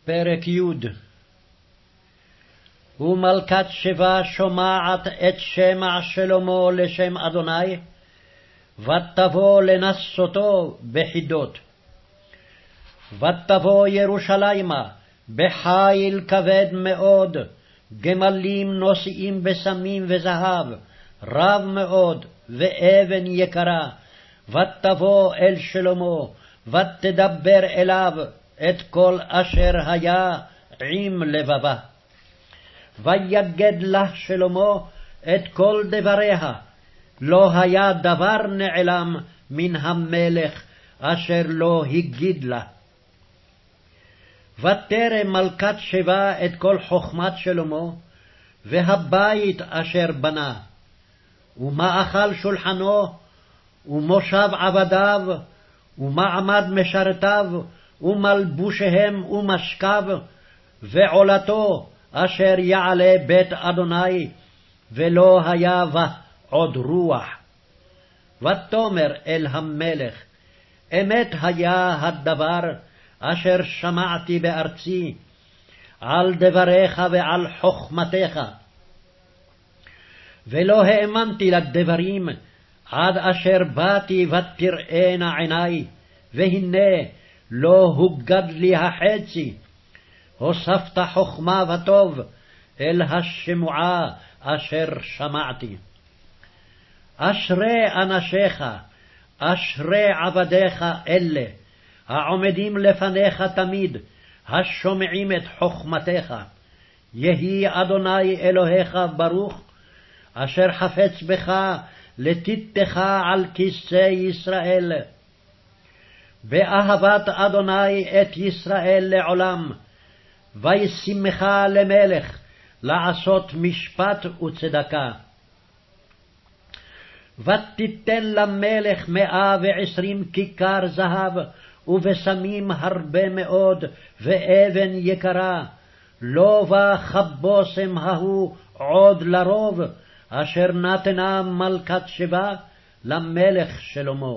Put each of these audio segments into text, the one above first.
פרק י' ומלכת שבא שומעת את שמע שלמה לשם אדוני, ותבוא לנסותו בחידות. ותבוא ירושלימה בחיל כבד מאוד, גמלים נושאים בסמים וזהב, רב מאוד, ואבן יקרה. ותבוא אל שלמה, ותדבר אליו את כל אשר היה עם לבבה. ויגד לה שלמה את כל דבריה, לא היה דבר נעלם מן המלך אשר לא הגיד לה. ותרא מלכת שבא את כל חכמת שלמה, והבית אשר בנה, ומאכל שולחנו, ומושב עבדיו, ומעמד משרתיו, ומלבושיהם ומשכב, ועולתו אשר יעלה בית אדוני, ולא היה בה עוד רוח. ותאמר אל המלך, אמת היה הדבר אשר שמעתי בארצי, על דבריך ועל חכמתך. ולא האמנתי לדברים, עד אשר באתי ותראינה עיני, והנה לא הוגד לי החצי. הוספת חכמה וטוב אל השמועה אשר שמעתי. אשרי אנשיך, אשרי עבדיך אלה, העומדים לפניך תמיד, השומעים את חכמתך. יהי אדוני אלוהיך ברוך, אשר חפץ בך לתיתך על כיסא ישראל. באהבת אדוני את ישראל לעולם, וישימך למלך לעשות משפט וצדקה. ותיתן למלך 120 כיכר זהב, ובשמים הרבה מאוד, ואבן יקרה. לא בא כבוסם ההוא עוד לרוב, אשר נתנה מלכת שבא למלך שלמה.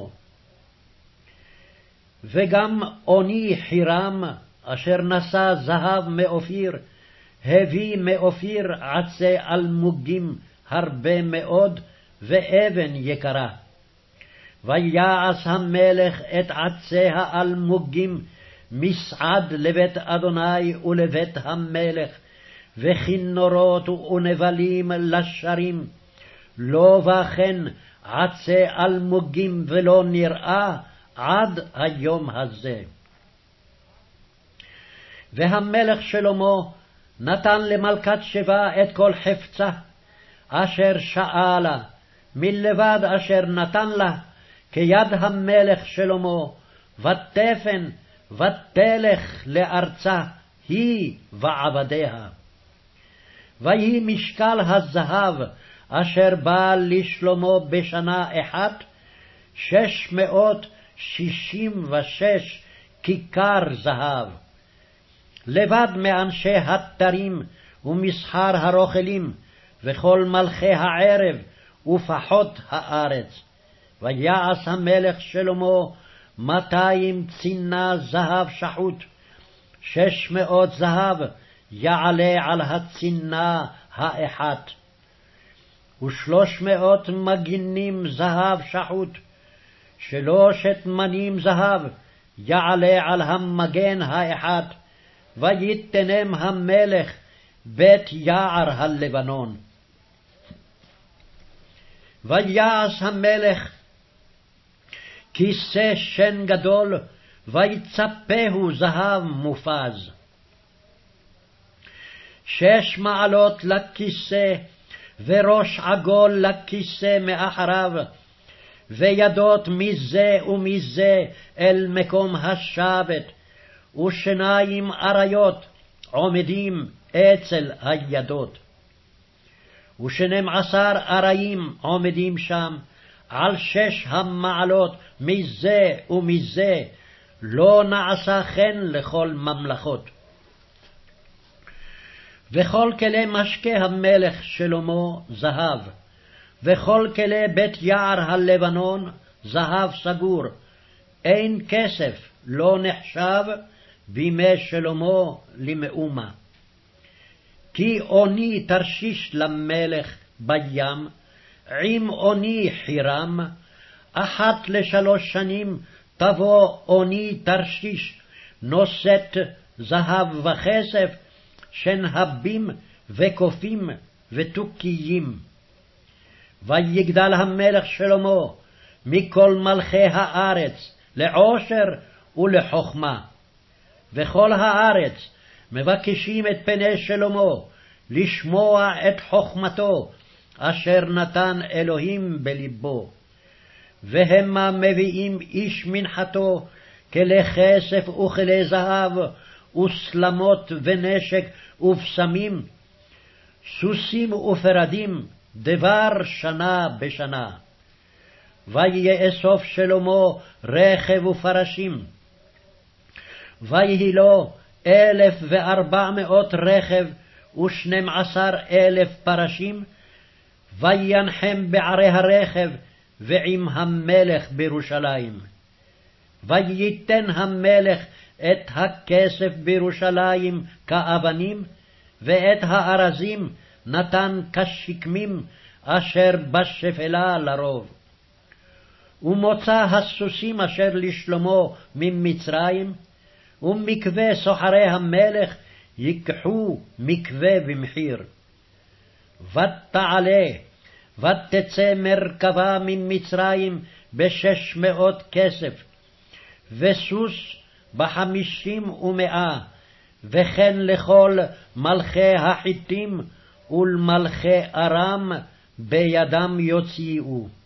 וגם אוני חירם, אשר נשא זהב מאופיר, הביא מאופיר עצי אלמוגים הרבה מאוד, ואבן יקרה. ויעש המלך את עצי האלמוגים מסעד לבית אדוני ולבית המלך, וכינורות ונבלים לשרים. לא וכן עצי אלמוגים ולא נראה עד היום הזה. והמלך שלמה נתן למלכת שבא את כל חפצה, אשר שאלה, מלבד אשר נתן לה, כיד המלך שלמה, ותפן ותלך לארצה, היא ועבדיה. ויהי משקל הזהב אשר בא לשלמה בשנה אחת, 666 כיכר זהב. לבד מאנשי התרים ומסחר הרוכלים, וכל מלכי הערב ופחות הארץ. ויעש המלך שלמה 200 צינה זהב שחוט, 600 זהב יעלה על הצינה האחת, 300 מגינים זהב שחוט, 3 מנים זהב יעלה על המגן האחת. ויתנם המלך בית יער הלבנון. ויעש המלך כיסא שן גדול, ויצפהו זהב מופז. 6 מעלות לכיסא, וראש עגול לכיסא מאחריו, וידות מזה ומזה אל מקום השבת, 2 אריות עומדים אצל הידות. 12 אריים עומדים שם, על 6 המעלות מזה ומזה, לא נעשה כן לכל ממלכות. וכל כלי משקה המלך שלמה זהב, וכל כלי בית יער הלבנון זהב סגור, אין כסף לא נחשב בימי שלמה למאומה. כי אוני תרשיש למלך בים, עם אוני חירם, 1 ל3 שנים תבוא אוני תרשיש, נושאת זהב וכסף, שנהבים וקופים ותוכיים. ויגדל המלך שלמה מכל מלכי הארץ לעושר ולחוכמה. וכל הארץ מבקשים את פני שלמה, לשמוע את חוכמתו, אשר נתן אלוהים בלבו. והמה מביאים איש מנחתו, כלי כסף וכלי זהב, וסלמות ונשק ובשמים, סוסים ופרדים, דבר שנה בשנה. ויאסוף שלמה רכב ופרשים, ויהי לו 1,400 רכב ו12,000 פרשים, וינחם בערי הרכב ועם המלך בירושלים. וייתן המלך את הכסף בירושלים כאבנים, ואת הארזים נתן כשקמים, אשר בשפלה לרוב. ומוצא הסוסים אשר לשלמה ממצרים, ומקווה סוחרי המלך ייקחו מקווה במחיר. ותעלה, ותצא מרכבה ממצרים ב600 כסף, וסוס ב50 ו100, וכן לכל מלכי החיתים ולמלכי ארם בידם יוציאו.